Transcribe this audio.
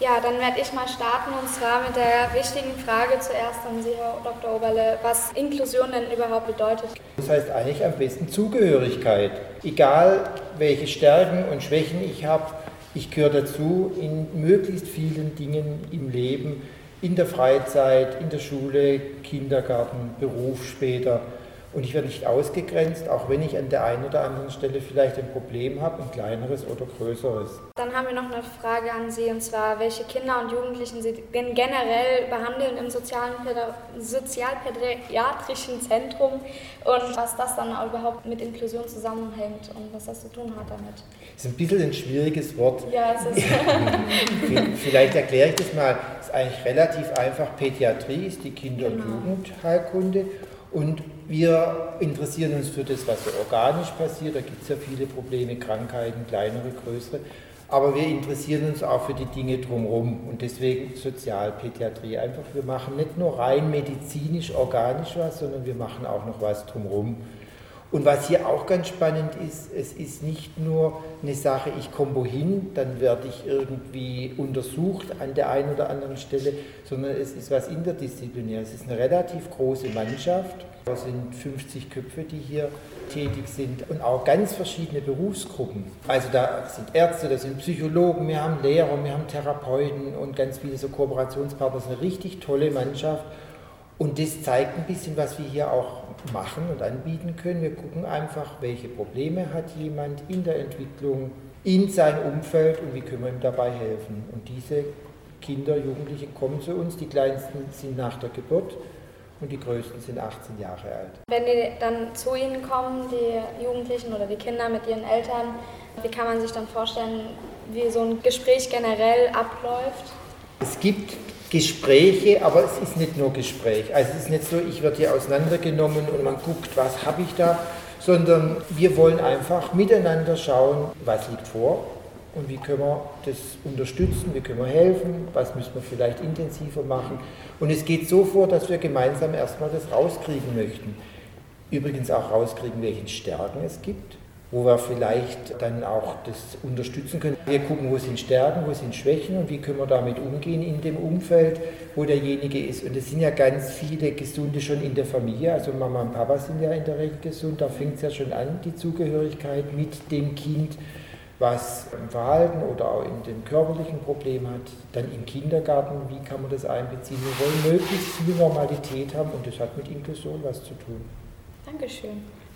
Ja, dann werde ich mal starten und zwar mit der wichtigen Frage zuerst an Sie, Herr Dr. Oberle, was Inklusion denn überhaupt bedeutet. Das heißt eigentlich am besten Zugehörigkeit. Egal welche Stärken und Schwächen ich habe, ich gehöre dazu in möglichst vielen Dingen im Leben, in der Freizeit, in der Schule, Kindergarten, Beruf später. Und ich werde nicht ausgegrenzt, auch wenn ich an der einen oder anderen Stelle vielleicht ein Problem habe, ein kleineres oder größeres. Dann haben wir noch eine Frage an Sie, und zwar, welche Kinder und Jugendlichen Sie denn generell behandeln im sozialpädiatrischen Zentrum und was das dann auch überhaupt mit Inklusion zusammenhängt und was das zu tun hat damit. Das ist ein bisschen ein schwieriges Wort. Ja, es ist. Vielleicht erkläre ich das mal. Es ist eigentlich relativ einfach. Pädiatrie ist die Kinder- und Jugendheilkunde. Und wir interessieren uns für das, was so organisch passiert. Da gibt es ja viele Probleme, Krankheiten, kleinere, größere. Aber wir interessieren uns auch für die Dinge drumherum. Und deswegen Sozialpädiatrie. Einfach, wir machen nicht nur rein medizinisch, organisch was, sondern wir machen auch noch was drumherum. Und was hier auch ganz spannend ist, es ist nicht nur eine Sache, ich komme wohin, dann werde ich irgendwie untersucht an der einen oder anderen Stelle, sondern es ist was Interdisziplinäres. Es ist eine relativ große Mannschaft. Es sind 50 Köpfe, die hier tätig sind und auch ganz verschiedene Berufsgruppen. Also da sind Ärzte, da sind Psychologen, wir haben Lehrer, wir haben Therapeuten und ganz viele so Kooperationspartner. Das ist eine richtig tolle Mannschaft. Und das zeigt ein bisschen, was wir hier auch machen und anbieten können. Wir gucken einfach, welche Probleme hat jemand in der Entwicklung, in seinem Umfeld und wie können wir ihm dabei helfen. Und diese Kinder, Jugendliche kommen zu uns, die Kleinsten sind nach der Geburt und die Größten sind 18 Jahre alt. Wenn die dann zu Ihnen kommen, die Jugendlichen oder die Kinder mit ihren Eltern, wie kann man sich dann vorstellen, wie so ein Gespräch generell abläuft? Es gibt Gespräche, aber es ist nicht nur Gespräch. Also es ist nicht so, ich werde hier auseinandergenommen und man guckt, was habe ich da, sondern wir wollen einfach miteinander schauen, was liegt vor und wie können wir das unterstützen, wie können wir helfen, was müssen wir vielleicht intensiver machen. Und es geht so vor, dass wir gemeinsam erstmal das rauskriegen möchten. Übrigens auch rauskriegen, welche Stärken es gibt, wo wir vielleicht dann auch das unterstützen können. Wir gucken, wo sind Stärken, wo sind Schwächen und wie können wir damit umgehen in dem Umfeld, wo derjenige ist. Und es sind ja ganz viele Gesunde schon in der Familie, also Mama und Papa sind ja in der Regel gesund, da fängt es ja schon an, die Zugehörigkeit mit dem Kind, was im Verhalten oder auch in dem körperlichen Problem hat. Dann im Kindergarten, wie kann man das einbeziehen? Wir wollen möglichst viel Normalität haben und das hat mit Inklusion was zu tun. Dankeschön.